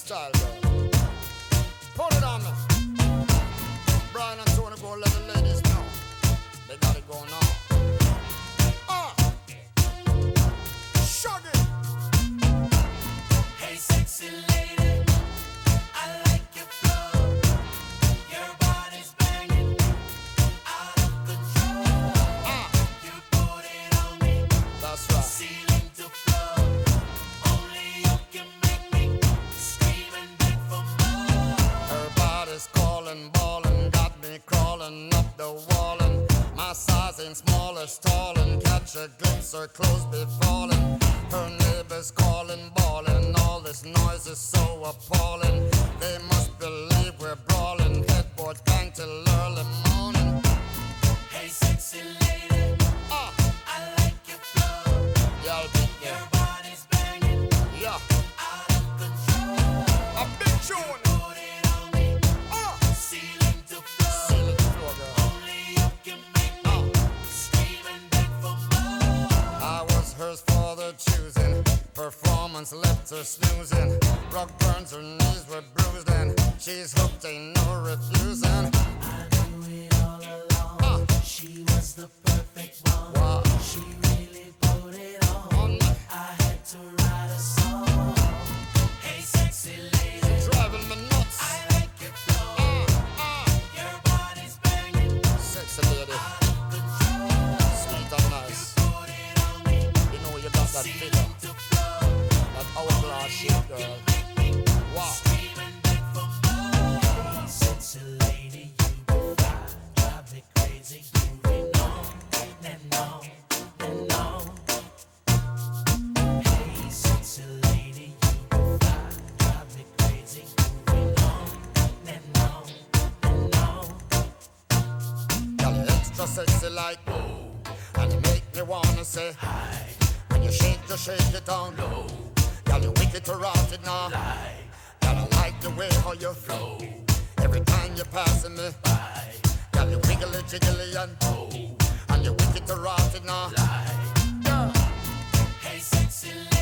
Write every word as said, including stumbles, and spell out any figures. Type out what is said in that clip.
style, girl. Put it on me. Brian and Tony go let the ladies know. They got it going on. Ah, uh, shug it. Hey, sexy lady, I like your flow. Your body's banging, out of control. Ah, you put it on me. That's right. Ceiling to floor. Only you can make me scream and beg for more. Everybody's calling, ballin', got me crawling up the wall, and my size ain't small as tall, and catch a glimpse, her clothes be falling. Her neighbors calling, bawling, all this noise is so appalling. They must believe we're brawling, headboards bang till early morning. Hey, sexy lady, Ah, I like your flow. yeah, I'll be Your there. body's banging, Yeah, out of control. a big tune. Put it on me, Ah, ceiling to floor. seal it floor, girl. Only you can make me scream and beg for more. I was hers for the choosing. Performance left her snoozing. Rock burns, her knees were bruised, and she's hooked, ain't no refusing. I knew it all along. Ah, She was the perfect one. wow. She really put it on. On me, I had to write a song. Hey, sexy lady, driving me nuts. I like your flow. Ah, ah, Your body's banging, sexy lady, out of control. sweet and nice. Put it on me, You know you got that figure, ceiling to floor. that hourglass shape, girl. Make me Wow. scream and beg for more. Hey, sexy lady, you be fly, drive me crazy, moving on and on and on. Hey, sexy lady, you be fly, drive me crazy, moving on and on and on. Girl, you extra sexy like oh, and you make me wanna say Hi, when you shake, you shake it down low. Girl, you wicked to rot it now. lie, Girl, I like the way how you flow. Every time you're passing me, bye, girl, you wiggly jiggly and oh, and you wicked to rot it now. lie. Girl, Hey, sexy lady.